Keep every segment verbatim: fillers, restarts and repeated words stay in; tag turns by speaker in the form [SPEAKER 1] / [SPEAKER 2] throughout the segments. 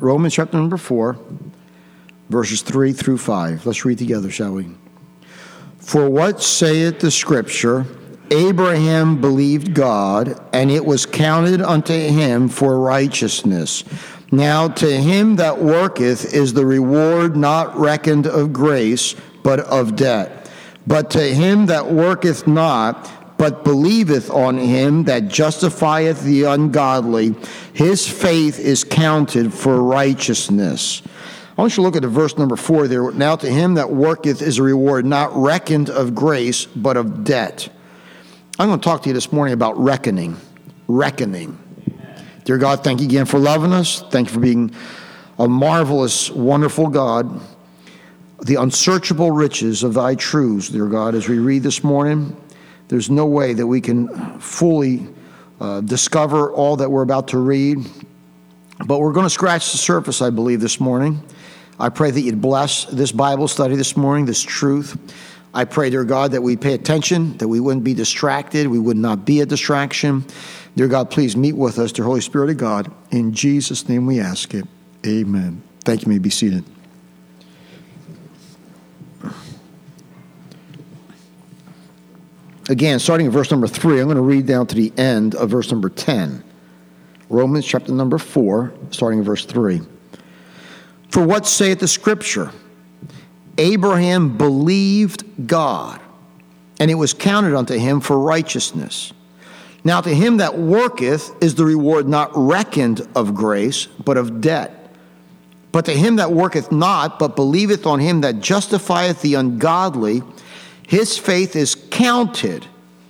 [SPEAKER 1] Romans chapter number four, verses three through five. Let's read together, shall we? For what saith the Scripture? Abraham believed God, and it was counted unto him for righteousness. Now to him that worketh is the reward not reckoned of grace, but of debt. But to him that worketh not, but believeth on him that justifieth the ungodly, his faith is counted for righteousness. I want you to look at the verse number four there. Now to him that worketh is a reward not reckoned of grace, but of debt. I'm going to talk to you this morning about reckoning. Reckoning. Dear God, thank you again for loving us. Thank you for being a marvelous, wonderful God. The unsearchable riches of thy truths, dear God, as we read this morning, there's no way that we can fully uh, discover all that we're about to read. But we're going to scratch the surface, I believe, this morning. I pray that you'd bless this Bible study this morning, this truth. I pray, dear God, that we pay attention, that we wouldn't be distracted, we would not be a distraction. Dear God, please meet with us, dear Holy Spirit of God. In Jesus' name we ask it. Amen. Thank you. You may be seated. Again, starting at verse number three, I'm going to read down to the end of verse number ten. Romans chapter number four, starting at verse three. For what saith the Scripture? Abraham believed God, and it was counted unto him for righteousness. Now to him that worketh is the reward not reckoned of grace, but of debt. But to him that worketh not, but believeth on him that justifieth the ungodly, his faith is counted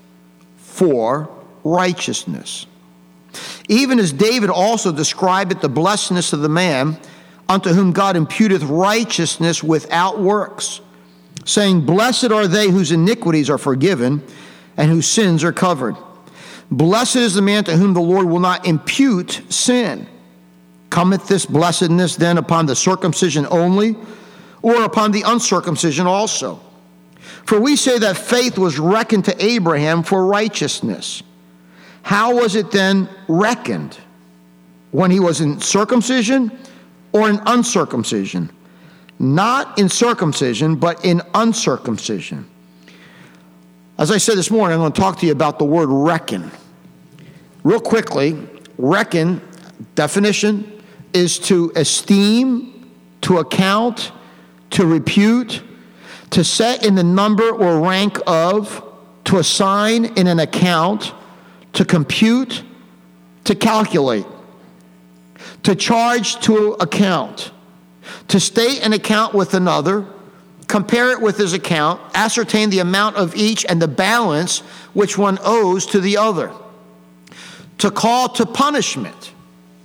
[SPEAKER 1] for righteousness. Even as David also described the blessedness of the man unto whom God imputeth righteousness without works, saying, Blessed are they whose iniquities are forgiven and whose sins are covered. Blessed is the man to whom the Lord will not impute sin. Cometh this blessedness then upon the circumcision only, or upon the uncircumcision also? For we say that faith was reckoned to Abraham for righteousness. How was it then reckoned? When he was in circumcision or in uncircumcision? Not in circumcision, but in uncircumcision. As I said this morning, I'm going to talk to you about the word reckon. Real quickly, reckon, definition, is to esteem, to account, to repute, to set in the number or rank of, to assign in an account, to compute, to calculate, to charge to account, to state an account with another, compare it with his account, ascertain the amount of each and the balance which one owes to the other, to call to punishment.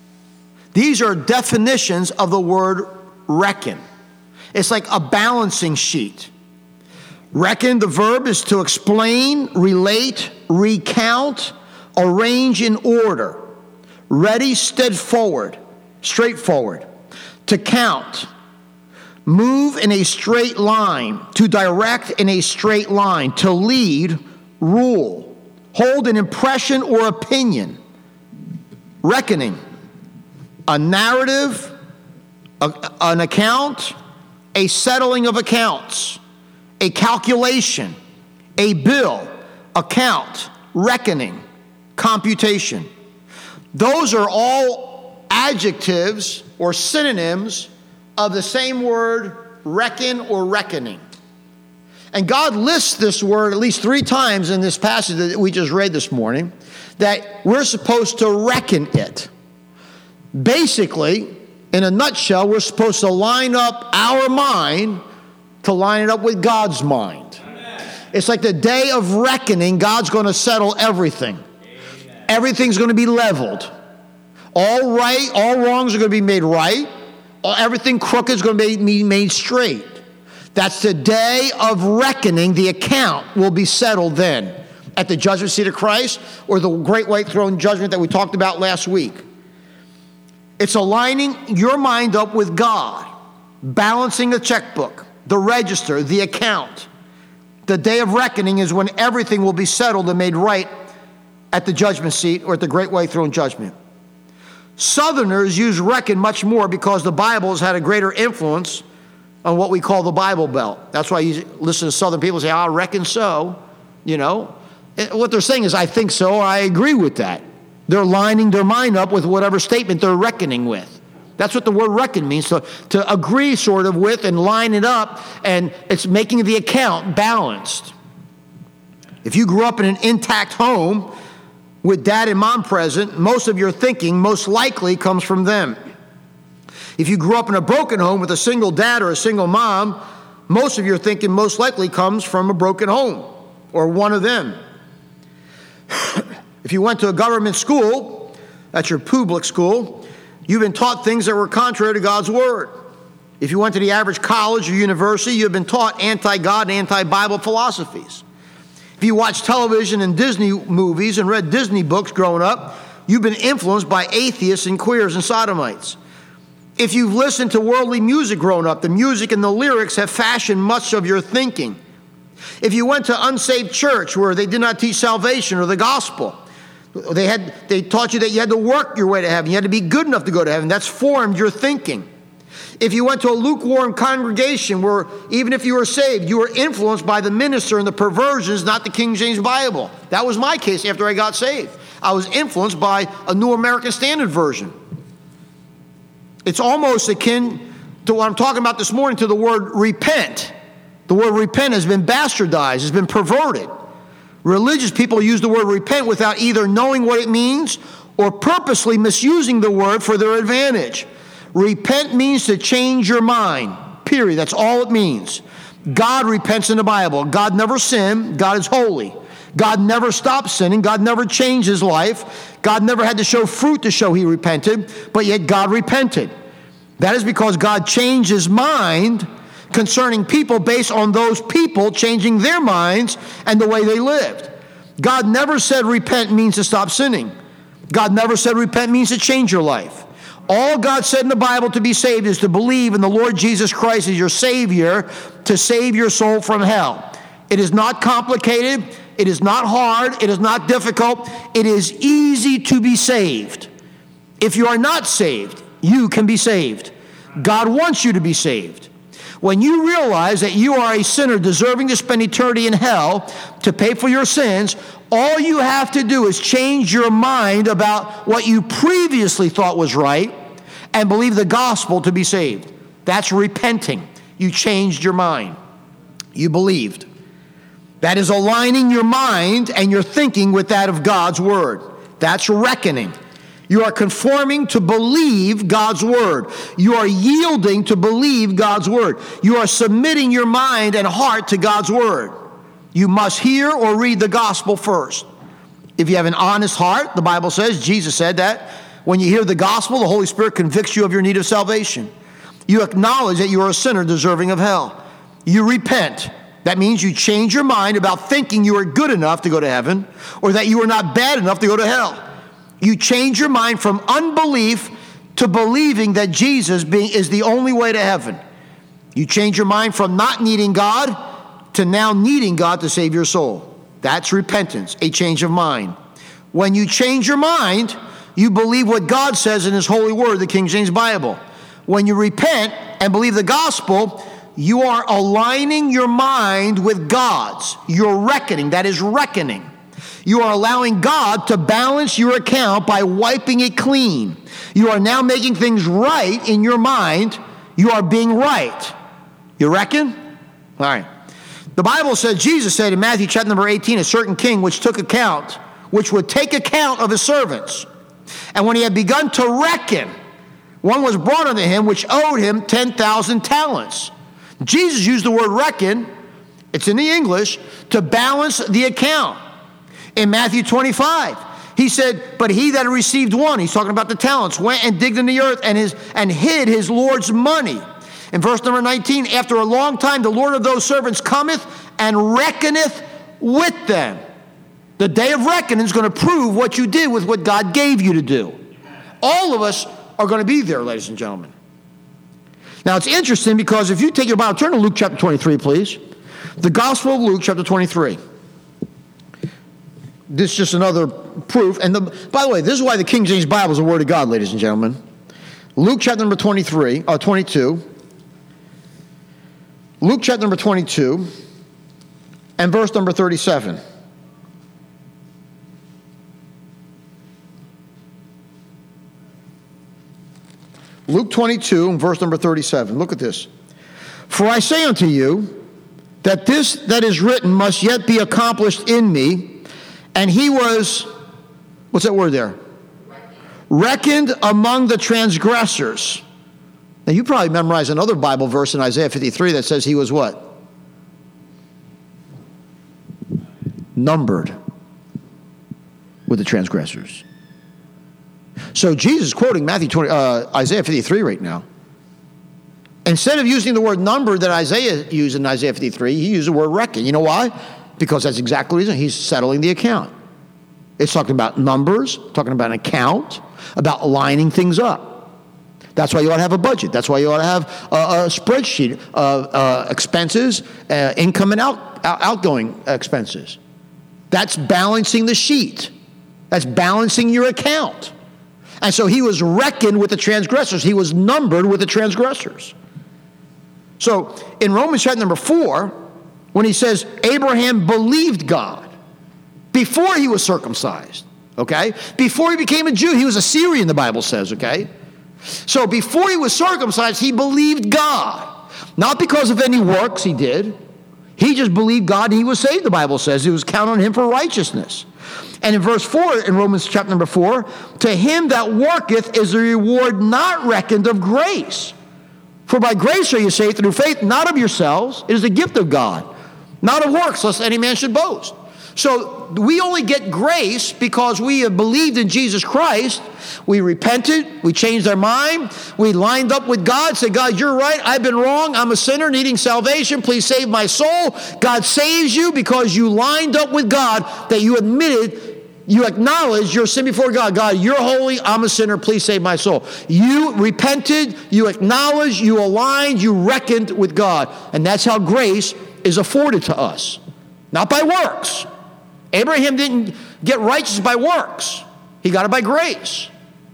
[SPEAKER 1] These are definitions of the word reckon. It's like a balancing sheet. Reckon, the verb, is to explain, relate, recount, arrange in order, ready, steadforward, straightforward, to count, move in a straight line, to direct in a straight line, to lead, rule, hold an impression or opinion. Reckoning, a narrative, a, an account, a settling of accounts, a calculation, a bill, account, reckoning, computation. Those are all adjectives or synonyms of the same word, reckon or reckoning. And God lists this word at least three times in this passage that we just read this morning, that we're supposed to reckon it. Basically, in a nutshell, we're supposed to line up our mind to line it up with God's mind. Amen. It's like the day of reckoning. God's going to settle everything. Amen. Everything's going to be leveled. All right, all wrongs are going to be made right. All, everything crooked is going to be made straight. That's the day of reckoning. The account will be settled then at the judgment seat of Christ, or the great white throne judgment that we talked about last week. It's aligning your mind up with God, balancing the checkbook, the register, the account. The day of reckoning is when everything will be settled and made right at the judgment seat or at the great white throne judgment. Southerners use reckon much more because the Bible has had a greater influence on what we call the Bible Belt. That's why you listen to Southern people say, I reckon so, you know. What they're saying is, I think so, or I agree with that. They're lining their mind up with whatever statement they're reckoning with. That's what the word reckon means, to, to agree sort of with and line it up, and it's making the account balanced. If you grew up in an intact home with dad and mom present, most of your thinking most likely comes from them. If you grew up in a broken home with a single dad or a single mom, most of your thinking most likely comes from a broken home or one of them. If you went to a government school, that's your public school, you've been taught things that were contrary to God's word. If you went to the average college or university, you've been taught anti-God and anti-Bible philosophies. If you watched television and Disney movies and read Disney books growing up, you've been influenced by atheists and queers and sodomites. If you've listened to worldly music growing up, the music and the lyrics have fashioned much of your thinking. If you went to unsaved church where they did not teach salvation or the gospel, they had they taught you that you had to work your way to heaven, you had to be good enough to go to heaven, that's formed your thinking. If you went to a lukewarm congregation where even if you were saved, you were influenced by the minister and the perversions, not the King James Bible. That was my case after I got saved. I was influenced by a New American Standard Version. It's almost akin to what I'm talking about this morning, to the word repent. The word repent has been bastardized, has been perverted. Religious people use the word repent without either knowing what it means or purposely misusing the word for their advantage. Repent means to change your mind, period. That's all it means. God repents in the Bible. God never sinned. God is holy. God never stopped sinning. God never changed his life. God never had to show fruit to show he repented, but yet God repented. That is because God changed his mind concerning people based on those people changing their minds and the way they lived. God never said repent means to stop sinning. God never said repent means to change your life. All God said in the Bible to be saved is to believe in the Lord Jesus Christ as your Savior to save your soul from hell. It is not complicated. It is not hard. It is not difficult. It is easy to be saved. If you are not saved, you can be saved. God wants you to be saved. When you realize that you are a sinner deserving to spend eternity in hell to pay for your sins, all you have to do is change your mind about what you previously thought was right and believe the gospel to be saved. That's repenting. You changed your mind. You believed. That is aligning your mind and your thinking with that of God's word. That's reckoning. You are conforming to believe God's word. You are yielding to believe God's word. You are submitting your mind and heart to God's word. You must hear or read the gospel first. If you have an honest heart, the Bible says, Jesus said that, when you hear the gospel, the Holy Spirit convicts you of your need of salvation. You acknowledge that you are a sinner deserving of hell. You repent. That means you change your mind about thinking you are good enough to go to heaven or that you are not bad enough to go to hell. You change your mind from unbelief to believing that Jesus being, is the only way to heaven. You change your mind from not needing God to now needing God to save your soul. That's repentance, a change of mind. When you change your mind, you believe what God says in his holy word, the King James Bible. When you repent and believe the gospel, you are aligning your mind with God's. You're reckoning. That is reckoning. You are allowing God to balance your account by wiping it clean. You are now making things right in your mind. You are being right. You reckon? All right. The Bible said, Jesus said in Matthew chapter number eighteen, a certain king which took account, which would take account of his servants. And when he had begun to reckon, one was brought unto him which owed him ten thousand talents. Jesus used the word reckon, it's in the English, to balance the account. In Matthew twenty-five, he said, but he that had received one, he's talking about the talents, went and digged in the earth and, his, and hid his Lord's money. In verse number nineteen, after a long time, the Lord of those servants cometh and reckoneth with them. The day of reckoning is going to prove what you did with what God gave you to do. All of us are going to be there, ladies and gentlemen. Now, it's interesting because if you take your Bible, turn to Luke chapter twenty-three, please. The Gospel of Luke chapter twenty-three. this is just another proof. And the, by the way, this is why the King James Bible is the Word of God, ladies and gentlemen. Luke chapter number twenty-three, uh, twenty-two. Luke chapter number twenty-two and verse number thirty-seven. Luke twenty-two and verse number thirty-seven. Look at this. For I say unto you that this that is written must yet be accomplished in me. And he was, what's that word there? Reckoned among the transgressors. Now you probably memorized another Bible verse in Isaiah fifty-three that says he was what? Numbered with the transgressors. So Jesus is quoting Matthew twenty, uh, Isaiah fifty-three right now. Instead of using the word number that Isaiah used in Isaiah fifty-three, he used the word reckon. You know why? Because that's exactly the reason. He's settling the account. It's talking about numbers, talking about an account, about lining things up. That's why you ought to have a budget. That's why you ought to have a, a spreadsheet of uh, expenses, uh, income and out, outgoing expenses. That's balancing the sheet. That's balancing your account. And so he was reckoned with the transgressors. He was numbered with the transgressors. So in Romans chapter number four, when he says Abraham believed God before he was circumcised, okay? Before he became a Jew, he was a Syrian, the Bible says, okay? So before he was circumcised, he believed God. Not because of any works he did. He just believed God and he was saved, the Bible says. It was counted on him for righteousness. And in verse four, in Romans chapter number four, to him that worketh is a reward not reckoned of grace. For by grace are you saved through faith, not of yourselves. It is a gift of God, not of works, lest any man should boast. So we only get grace because we have believed in Jesus Christ. We repented. We changed our mind. We lined up with God, said, God, you're right. I've been wrong. I'm a sinner needing salvation. Please save my soul. God saves you because you lined up with God, that you admitted, you acknowledged your sin before God. God, you're holy. I'm a sinner. Please save my soul. You repented. You acknowledged. You aligned. You reckoned with God. And that's how grace is afforded to us. Not by works. Abraham didn't get righteous by works. He got it by grace.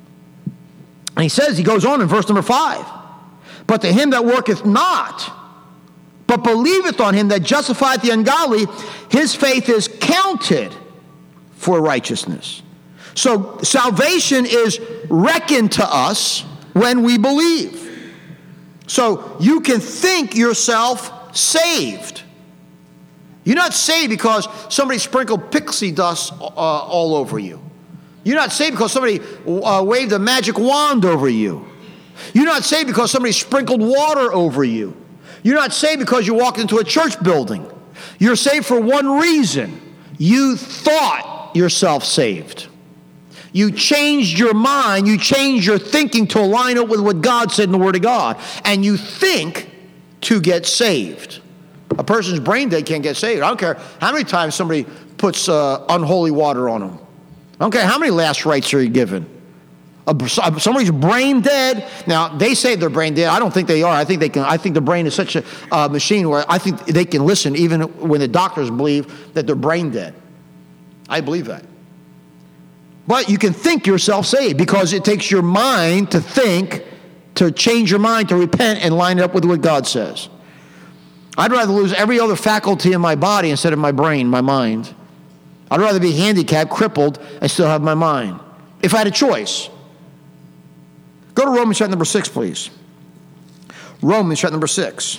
[SPEAKER 1] And he says, he goes on in verse number five, but to him that worketh not, but believeth on him that justifieth the ungodly, his faith is counted for righteousness. So salvation is reckoned to us when we believe. So you can think yourself saved. You're not saved because somebody sprinkled pixie dust uh, all over you. You're not saved because somebody uh, waved a magic wand over you. You're not saved because somebody sprinkled water over you. You're not saved because you walked into a church building. You're saved for one reason. You thought yourself saved. You changed your mind. You changed your thinking to align up with what God said in the Word of God. And you think to get saved. A person's brain dead can't get saved. I don't care how many times somebody puts uh, unholy water on them. I don't care how many last rites are you given. A, somebody's brain dead. Now they say they're brain dead. I don't think they are. I think they can. I think the brain is such a uh, machine where I think they can listen even when the doctors believe that they're brain dead. I believe that. But you can think yourself saved because it takes your mind to think, to change your mind, to repent and line it up with what God says. I'd rather lose every other faculty in my body instead of my brain, my mind. I'd rather be handicapped, crippled, and still have my mind. If I had a choice. Go to Romans chapter number six, please. Romans chapter number six.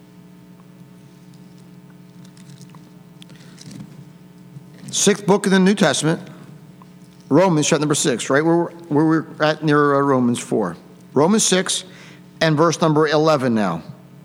[SPEAKER 1] Sixth book of the New Testament. Romans chapter number six, right where we're, where we're at near uh, Romans four. Romans six and verse number eleven now.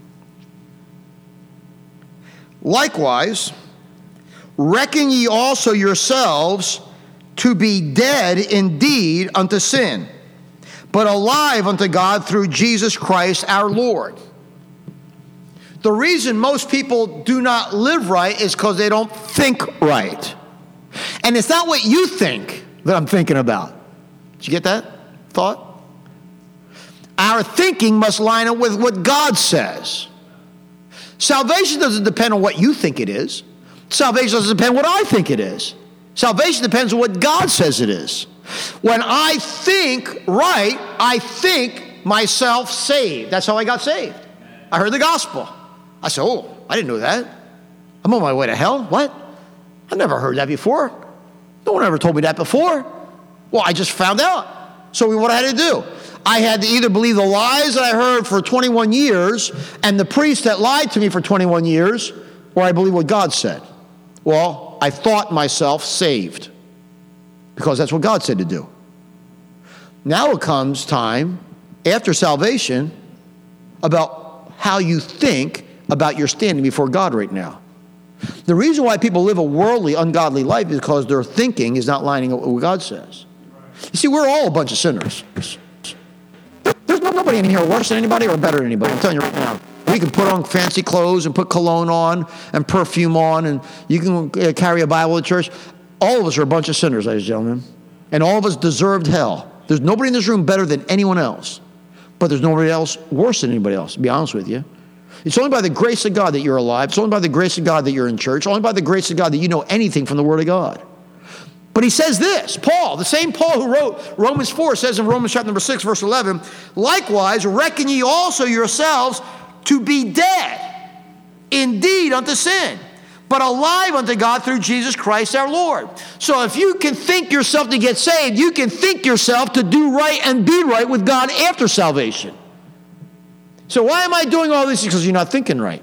[SPEAKER 1] Likewise, reckon ye also yourselves to be dead indeed unto sin, but alive unto God through Jesus Christ our Lord. The reason most people do not live right is because they don't think right. And it's not what you think that I'm thinking about. Did you get that thought? Our thinking must line up with what God says. Salvation doesn't depend on what you think it is. Salvation doesn't depend on what I think it is. Salvation depends on what God says it is. When I think right, I think myself saved. That's how I got saved. I heard the gospel. I said, oh, I didn't know that. I'm on my way to hell. What? I never heard that before. No one ever told me that before. Well, I just found out. So what I had to do, I had to either believe the lies that I heard for twenty-one years and the priest that lied to me for twenty-one years, or I believe what God said. Well, I thought myself saved because that's what God said to do. Now it comes time after salvation about how you think about your standing before God right now. The reason why people live a worldly, ungodly life is because their thinking is not lining up with what God says. You see, we're all a bunch of sinners. There's nobody in here worse than anybody or better than anybody. I'm telling you right now. We can put on fancy clothes and put cologne on and perfume on, and you can carry a Bible to church. All of us are a bunch of sinners, ladies and gentlemen. And all of us deserved hell. There's nobody in this room better than anyone else. But there's nobody else worse than anybody else, to be honest with you. It's only by the grace of God that you're alive. It's only by the grace of God that you're in church. It's only by the grace of God that you know anything from the Word of God. But he says this, Paul, the same Paul who wrote Romans four, says in Romans chapter number six, verse eleven, likewise reckon ye also yourselves to be dead indeed unto sin, but alive unto God through Jesus Christ our Lord. So if you can think yourself to get saved, you can think yourself to do right and be right with God after salvation. So why am I doing all this? Because you're not thinking right.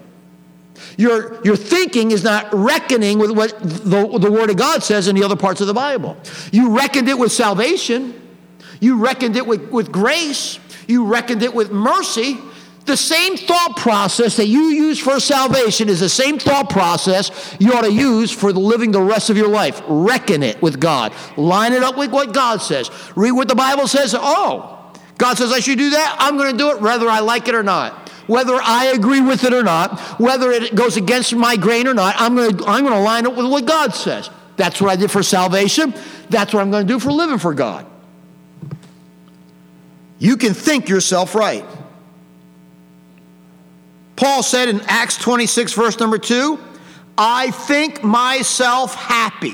[SPEAKER 1] Your, your thinking is not reckoning with what the, the Word of God says in the other parts of the Bible. You reckoned it with salvation. You reckoned it with, with grace. You reckoned it with mercy. The same thought process that you use for salvation is the same thought process you ought to use for living the rest of your life. Reckon it with God. Line it up with what God says. Read what the Bible says. Oh, God says I should do that. I'm going to do it whether I like it or not. Whether I agree with it or not, whether it goes against my grain or not, I'm going to I'm going to line up with what God says. That's what I did for salvation. That's what I'm going to do for living for God. You can think yourself right. Paul said in Acts twenty-six, verse number two, I think myself happy.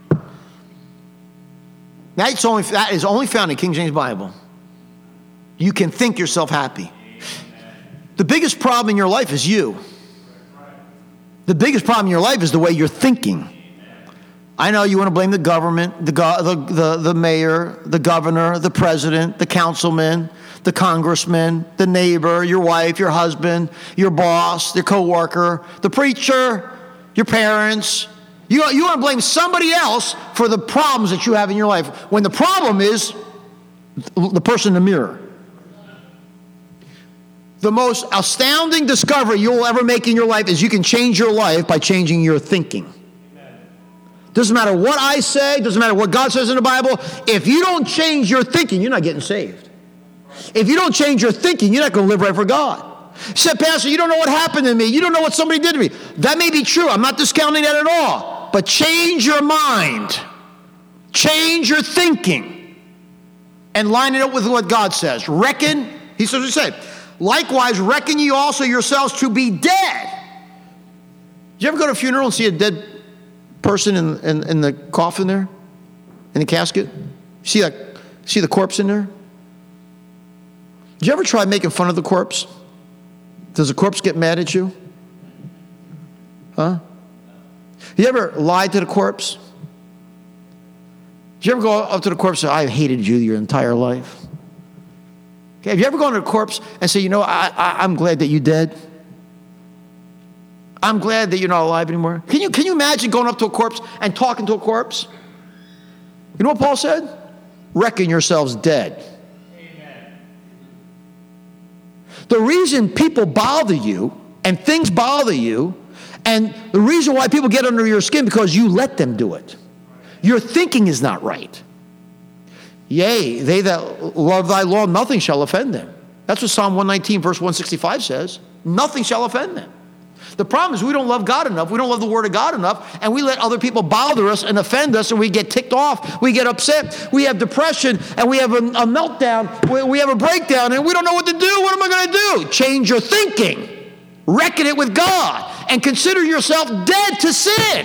[SPEAKER 1] That's only, that is only found in King James Bible. You can think yourself happy. The biggest problem in your life is you. The biggest problem in your life is the way you're thinking. I know you want to blame the government, the, go- the, the, the mayor, the governor, the president, the councilman, the congressman, the neighbor, your wife, your husband, your boss, your coworker, the preacher, your parents. You, you want to blame somebody else for the problems that you have in your life, when the problem is the person in the mirror. The most astounding discovery you'll ever make in your life is you can change your life by changing your thinking. Doesn't matter what I say, doesn't matter what God says in the Bible. If you don't change your thinking, you're not getting saved. If you don't change your thinking, you're not going to live right for God. You said, Pastor, you don't know what happened to me. You don't know what somebody did to me. That may be true. I'm not discounting that at all. But change your mind. Change your thinking. And line it up with what God says. Reckon, he says, he said, likewise, reckon ye also yourselves to be dead. Did you ever go to a funeral and see a dead person in, in, in the coffin there? In the casket? See that? See the corpse in there? Did you ever try making fun of the corpse? Does the corpse get mad at you? Huh? You ever lied to the corpse? Did you ever go up to the corpse and say, I hated you your entire life? Okay, have you ever gone to a corpse and say, you know, I, I, I'm glad that you're dead? I'm glad that you're not alive anymore. Can you, can you imagine going up to a corpse and talking to a corpse? You know what Paul said? Reckon yourselves dead. Amen. The reason people bother you and things bother you, and the reason why people get under your skin, because you let them do it. Your thinking is not right. Yea, they that love thy law, nothing shall offend them. That's what Psalm one nineteen, verse one sixty-five says. Nothing shall offend them. The problem is we don't love God enough. We don't love the Word of God enough. And we let other people bother us and offend us, and we get ticked off. We get upset. We have depression, and we have a, a meltdown. We, we have a breakdown, and we don't know what to do. What am I going to do? Change your thinking. Reckon it with God. And consider yourself dead to sin.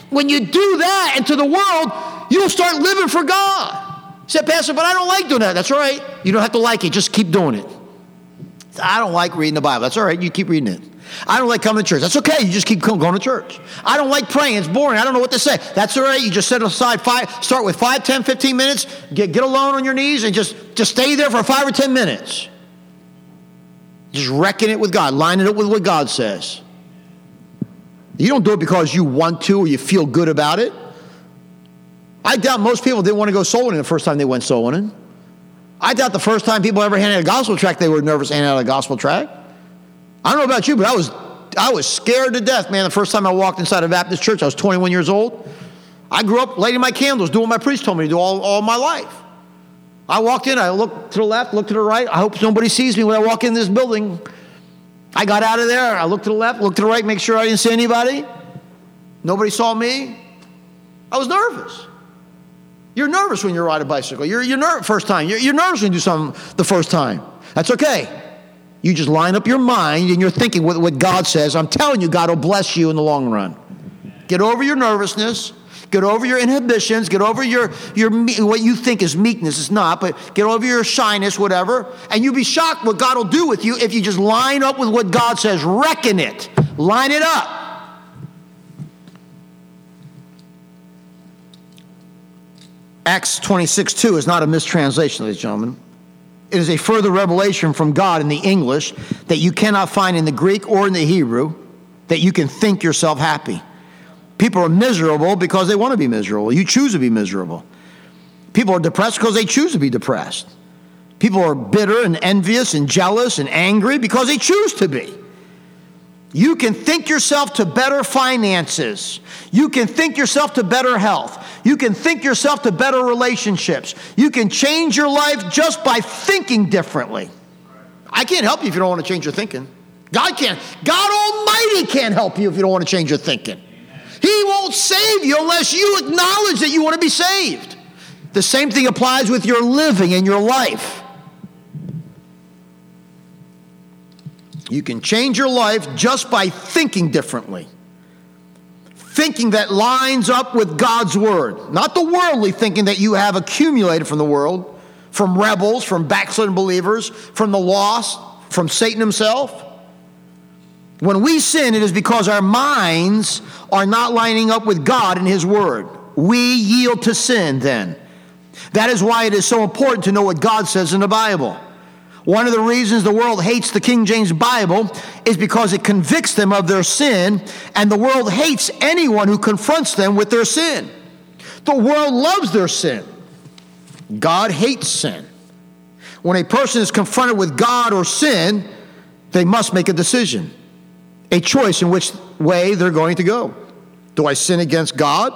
[SPEAKER 1] When you do that into the world, you'll start living for God. You say, Pastor, but I don't like doing that. That's all right. You don't have to like it. Just keep doing it. I don't like reading the Bible. That's all right. You keep reading it. I don't like coming to church. That's okay. You just keep going to church. I don't like praying. It's boring. I don't know what to say. That's all right. You just set aside five, start with five, ten, fifteen minutes, get, get alone on your knees and just, just stay there for five or ten minutes. Just reckon it with God. Line it up with what God says. You don't do it because you want to or you feel good about it. I doubt most people didn't want to go soul winning the first time they went soul winning. I doubt the first time people ever handed a gospel tract, they were nervous handing out a gospel tract. I don't know about you, but I was I was scared to death, man, the first time I walked inside a Baptist church. I was twenty-one years old. I grew up lighting my candles, doing what my priest told me to do all, all my life. I walked in, I looked to the left, looked to the right. I hope nobody sees me when I walk in this building. I got out of there, I looked to the left, looked to the right, make sure I didn't see anybody. Nobody saw me. I was nervous. You're nervous when you ride a bicycle. You're, you're nervous first time. You're, you're nervous when you do something the first time. That's okay. You just line up your mind and you're thinking what, what God says. I'm telling you, God will bless you in the long run. Get over your nervousness. Get over your inhibitions. Get over your, your what you think is meekness. It's not, but get over your shyness, whatever. And you'll be shocked what God will do with you if you just line up with what God says. Reckon it. Line it up. Acts twenty-six two is not a mistranslation, ladies and gentlemen. It is a further revelation from God in the English that you cannot find in the Greek or in the Hebrew, that you can think yourself happy. People are miserable because they want to be miserable. You choose to be miserable. People are depressed because they choose to be depressed. People are bitter and envious and jealous and angry because they choose to be. You can think yourself to better finances. You can think yourself to better health. You can think yourself to better relationships. You can change your life just by thinking differently. I can't help you if you don't want to change your thinking. God can't. God Almighty can't help you if you don't want to change your thinking. He won't save you unless you acknowledge that you want to be saved. The same thing applies with your living and your life. You can change your life just by thinking differently. Thinking that lines up with God's word. Not the worldly thinking that you have accumulated from the world, from rebels, from backslidden believers, from the lost, from Satan himself. When we sin, it is because our minds are not lining up with God and his word. We yield to sin then. That is why it is so important to know what God says in the Bible. One of the reasons the world hates the King James Bible is because it convicts them of their sin, and the world hates anyone who confronts them with their sin. The world loves their sin. God hates sin. When a person is confronted with God or sin, they must make a decision, a choice in which way they're going to go. Do I sin against God,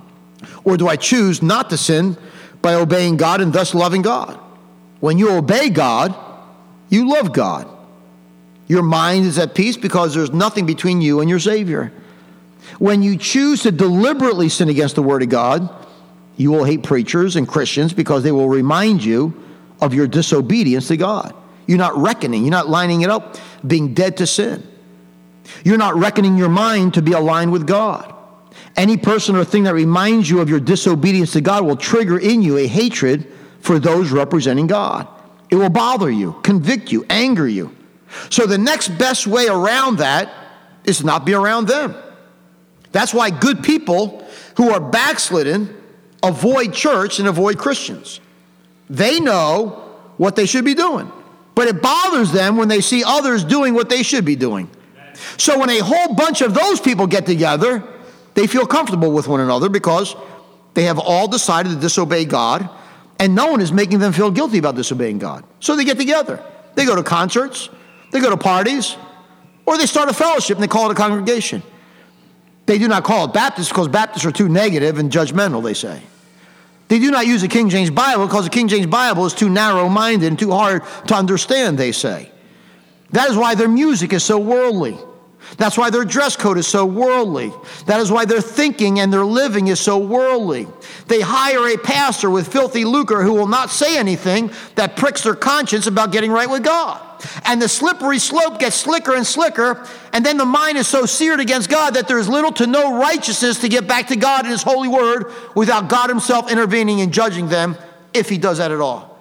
[SPEAKER 1] or do I choose not to sin by obeying God and thus loving God? When you obey God, you love God. Your mind is at peace because there's nothing between you and your Savior. When you choose to deliberately sin against the Word of God, you will hate preachers and Christians because they will remind you of your disobedience to God. You're not reckoning. You're not lining it up, being dead to sin. You're not reckoning your mind to be aligned with God. Any person or thing that reminds you of your disobedience to God will trigger in you a hatred for those representing God. It will bother you, convict you, anger you. So the next best way around that is to not be around them. That's why good people who are backslidden avoid church and avoid Christians. They know what they should be doing, but it bothers them when they see others doing what they should be doing. So when a whole bunch of those people get together, they feel comfortable with one another because they have all decided to disobey God, and no one is making them feel guilty about disobeying God. So they get together. They go to concerts, they go to parties, or they start a fellowship and they call it a congregation. They do not call it Baptist because Baptists are too negative and judgmental, they say. They do not use the King James Bible because the King James Bible is too narrow-minded and too hard to understand, they say. That is why their music is so worldly. That's why their dress code is so worldly. That is why their thinking and their living is so worldly. They hire a pastor with filthy lucre who will not say anything that pricks their conscience about getting right with God. and the slippery slope gets slicker and slicker, and then the mind is so seared against God that there is little to no righteousness to get back to God in his holy word without God himself intervening and judging them, if he does that at all.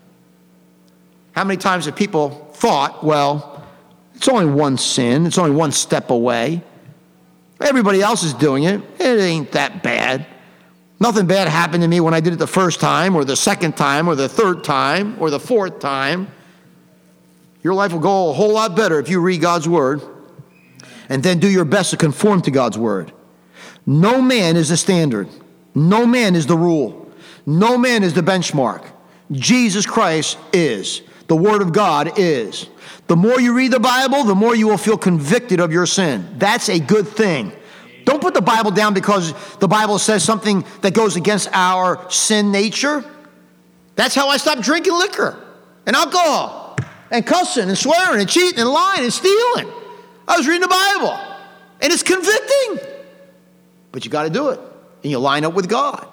[SPEAKER 1] How many times have people thought, well, it's only one sin, it's only one step away. Everybody else is doing it. It ain't that bad. Nothing bad happened to me when I did it the first time, or the second time, or the third time, or the fourth time. Your life will go a whole lot better if you read God's word and then do your best to conform to God's word. No man is the standard. No man is the rule. No man is the benchmark. Jesus Christ is. The word of God is. The more you read the Bible, the more you will feel convicted of your sin. That's a good thing. Don't put the Bible down because the Bible says something that goes against our sin nature. That's how I stopped drinking liquor and alcohol and cussing and swearing and cheating and lying and stealing. I was reading the Bible, and it's convicting. But you got to do it, and you line up with God.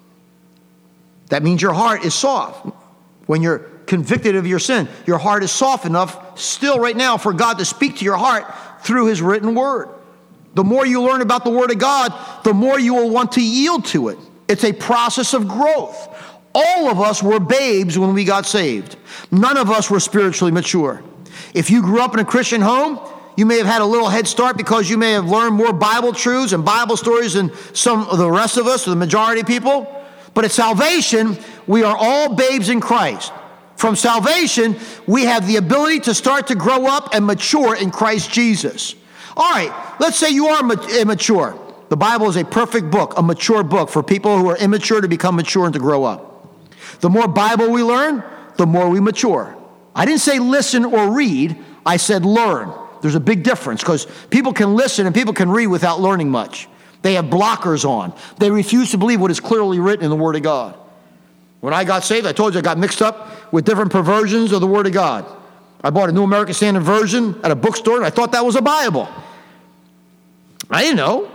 [SPEAKER 1] That means your heart is soft. When you're convicted of your sin, your heart is soft enough still right now for God to speak to your heart through his written word. The more you learn about the word of God, the more you will want to yield to it. It's a process of growth. All of us were babes when we got saved. None of us were spiritually mature. If you grew up in a Christian home, you may have had a little head start because you may have learned more Bible truths and Bible stories than some of the rest of us, or the majority of people. But at salvation, we are all babes in Christ. From salvation, we have the ability to start to grow up and mature in Christ Jesus. All right, let's say you are immature. The Bible is a perfect book, a mature book for people who are immature to become mature and to grow up. The more Bible we learn, the more we mature. I didn't say listen or read. I said learn. There's a big difference because people can listen and people can read without learning much. They have blockers on. They refuse to believe what is clearly written in the Word of God. When I got saved, I told you I got mixed up with different perversions of the Word of God. I bought a New American Standard Version at a bookstore, and I thought that was a Bible. I didn't know.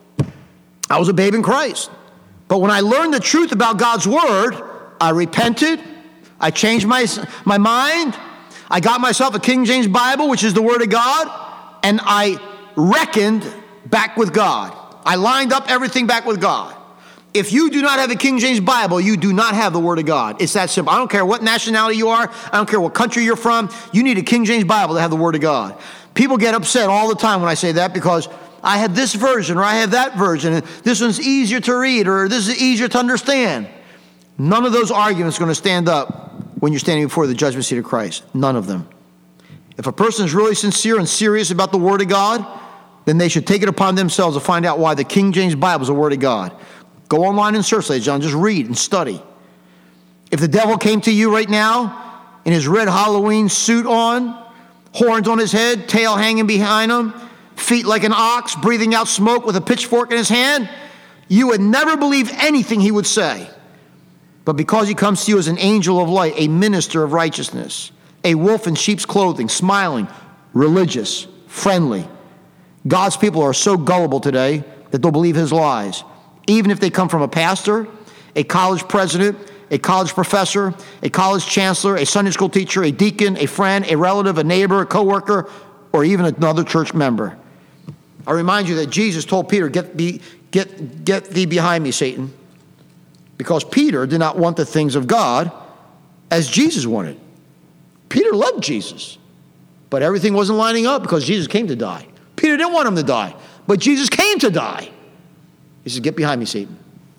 [SPEAKER 1] I was a babe in Christ. But when I learned the truth about God's Word, I repented. I changed my, my mind. I got myself a King James Bible, which is the Word of God, and I reckoned back with God. I lined up everything back with God. If you do not have a King James Bible, you do not have the Word of God. It's that simple. I don't care what nationality you are. I don't care what country you're from. You need a King James Bible to have the Word of God. People get upset all the time when I say that because I have this version or I have that version, and this one's easier to read or this is easier to understand. None of those arguments are going to stand up when you're standing before the judgment seat of Christ. None of them. If a person is really sincere and serious about the Word of God, then they should take it upon themselves to find out why the King James Bible is the Word of God. Go online and search, ladies and gentlemen. Just read and study. If the devil came to you right now in his red Halloween suit on, horns on his head, tail hanging behind him, feet like an ox, breathing out smoke with a pitchfork in his hand, you would never believe anything he would say. But because he comes to you as an angel of light, a minister of righteousness, a wolf in sheep's clothing, smiling, religious, friendly, God's people are so gullible today that they'll believe his lies. Even if they come from a pastor, a college president, a college professor, a college chancellor, a Sunday school teacher, a deacon, a friend, a relative, a neighbor, a coworker, or even another church member. I remind you that Jesus told Peter, get, be, get, get thee behind me, Satan. Because Peter did not want the things of God as Jesus wanted. Peter loved Jesus, but everything wasn't lining up because Jesus came to die. Peter didn't want him to die, but Jesus came to die. He says, get behind me, Satan.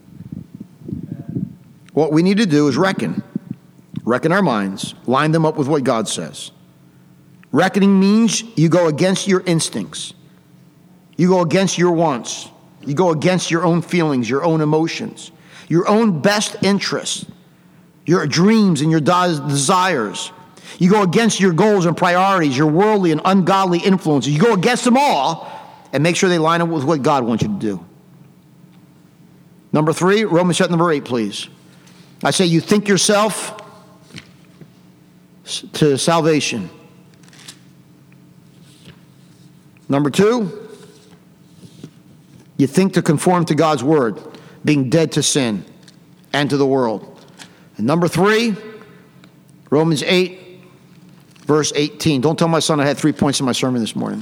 [SPEAKER 1] What we need to do is reckon. Reckon our minds. Line them up with what God says. Reckoning means you go against your instincts. You go against your wants. You go against your own feelings, your own emotions, your own best interests, your dreams and your desires. You go against your goals and priorities, your worldly and ungodly influences. You go against them all and make sure they line up with what God wants you to do. Number three, Romans chapter number eight, please. I say you think yourself to salvation. Number two, you think to conform to God's word, being dead to sin and to the world. And number three, Romans eight, verse eighteen. Don't tell my son I had three points in my sermon this morning.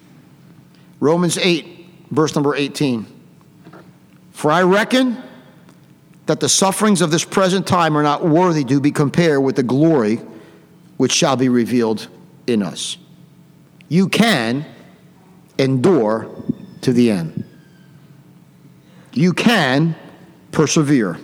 [SPEAKER 1] Romans eight, verse number eighteen. For I reckon that the sufferings of this present time are not worthy to be compared with the glory which shall be revealed in us. You can endure to the end. You can persevere.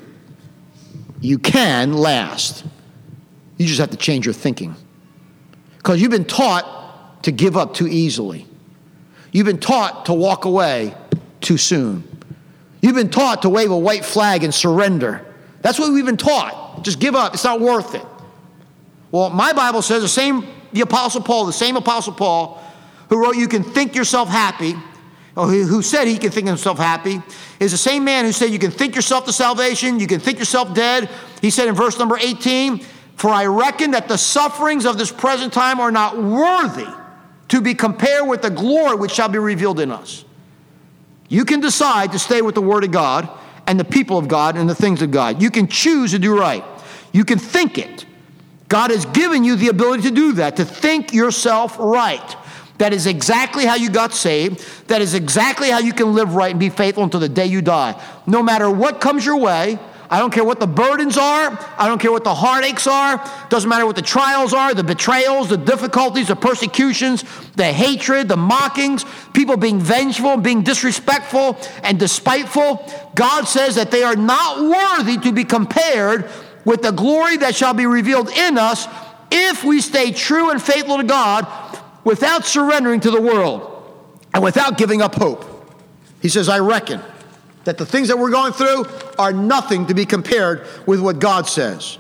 [SPEAKER 1] You can last. You just have to change your thinking. Because you've been taught to give up too easily. You've been taught to walk away too soon. You've been taught to wave a white flag and surrender. That's what we've been taught. Just give up. It's not worth it. Well, my Bible says the same, the Apostle Paul, the same Apostle Paul, who wrote, you can think yourself happy, or who said he can think himself happy, is the same man who said you can think yourself to salvation, you can think yourself dead. He said in verse number eighteen, for I reckon that the sufferings of this present time are not worthy to be compared with the glory which shall be revealed in us. You can decide to stay with the Word of God and the people of God and the things of God. You can choose to do right. You can think it. God has given you the ability to do that, to think yourself right. That is exactly how you got saved. That is exactly how you can live right and be faithful until the day you die. No matter what comes your way, I don't care what the burdens are. I don't care what the heartaches are. Doesn't matter what the trials are, the betrayals, the difficulties, the persecutions, the hatred, the mockings, people being vengeful, being disrespectful and despiteful. God says that they are not worthy to be compared with the glory that shall be revealed in us if we stay true and faithful to God without surrendering to the world and without giving up hope. He says, I reckon that the things that we're going through are nothing to be compared with what God says.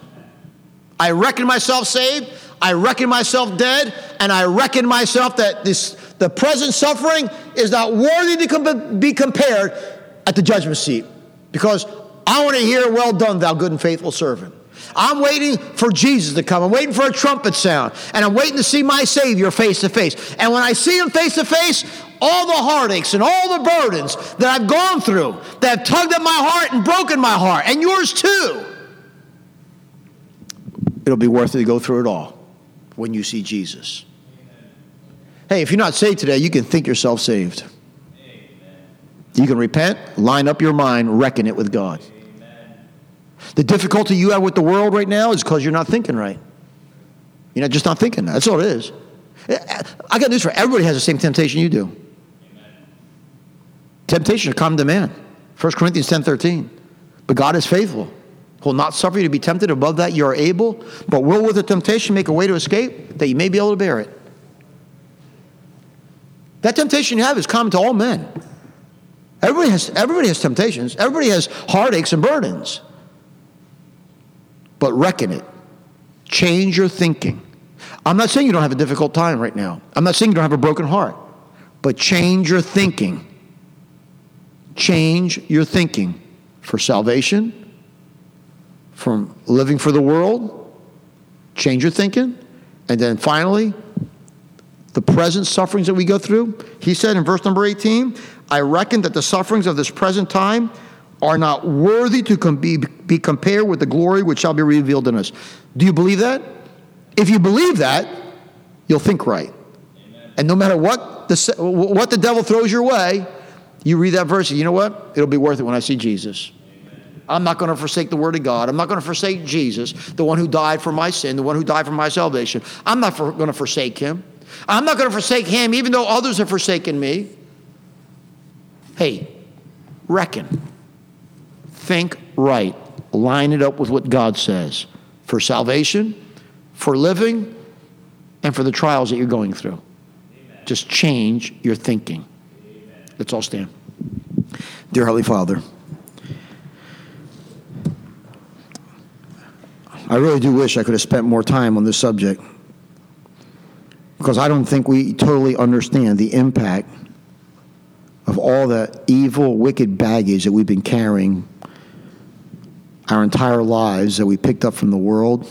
[SPEAKER 1] I reckon myself saved, I reckon myself dead, and I reckon myself that this the present suffering is not worthy to com- be compared at the judgment seat. Because I want to hear, well done, thou good and faithful servant. I'm waiting for Jesus to come. I'm waiting for a trumpet sound. And I'm waiting to see my Savior face to face. And when I see him face to face, all the heartaches and all the burdens that I've gone through, that have tugged at my heart and broken my heart, and yours too, it'll be worth it to go through it all when you see Jesus. Hey, if you're not saved today, you can think yourself saved. You can repent, line up your mind, reckon it with God. The difficulty you have with the world right now is because you're not thinking right. You're not just not thinking. That's all it is. I got news for you. Everybody has the same temptation you do. Amen. Temptation is common to man. First Corinthians ten thirteen. But God is faithful. He will not suffer you to be tempted above that you are able, but will with the temptation make a way to escape, that you may be able to bear it. That temptation you have is common to all men. Everybody has, everybody has temptations. Everybody has heartaches and burdens. But reckon it. Change your thinking. I'm not saying you don't have a difficult time right now. I'm not saying you don't have a broken heart. But change your thinking. Change your thinking for salvation, from living for the world. Change your thinking. And then finally, the present sufferings that we go through. He said in verse number eighteen, I reckon that the sufferings of this present time are not worthy to com- be, be compared with the glory which shall be revealed in us. Do you believe that? If you believe that, you'll think right. Amen. And no matter what the, what the devil throws your way, you read that verse, and you know what? It'll be worth it when I see Jesus. Amen. I'm not going to forsake the Word of God. I'm not going to forsake Jesus, the one who died for my sin, the one who died for my salvation. I'm not for, going to forsake him. I'm not going to forsake him even though others have forsaken me. Hey, reckon. Think right. Line it up with what God says for salvation, for living, and for the trials that you're going through. Amen. Just change your thinking. Amen. Let's all stand. Dear Heavenly Father, I really do wish I could have spent more time on this subject, because I don't think we totally understand the impact of all the evil, wicked baggage that we've been carrying our entire lives, that we picked up from the world,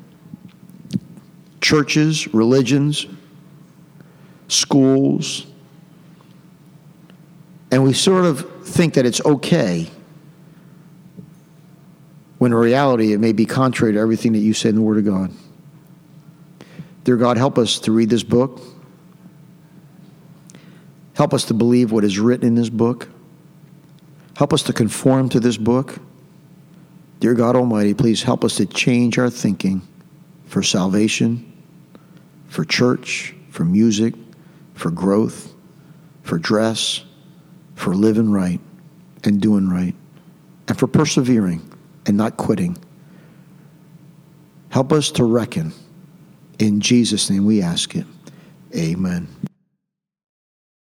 [SPEAKER 1] churches, religions, schools, and we sort of think that it's okay, when in reality it may be contrary to everything that you say in the Word of God. Dear God, help us to read this book. Help us to believe what is written in this book. Help us to conform to this book. Dear God Almighty, please help us to change our thinking for salvation, for church, for music, for growth, for dress, for living right and doing right, and for persevering and not quitting. Help us to reckon. In Jesus' name we ask it. Amen.